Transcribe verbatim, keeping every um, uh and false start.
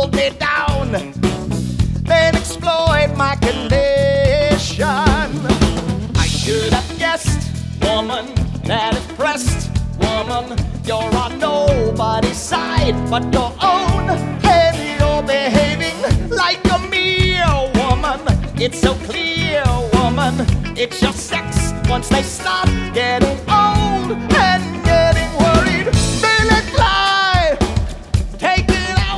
hold me down, then exploit my condition. I should have guessed, woman, that is pressed. Woman, you're on nobody's side but your own, and you're behaving like a mere woman. It's so clear, woman, it's your sex once they start getting old.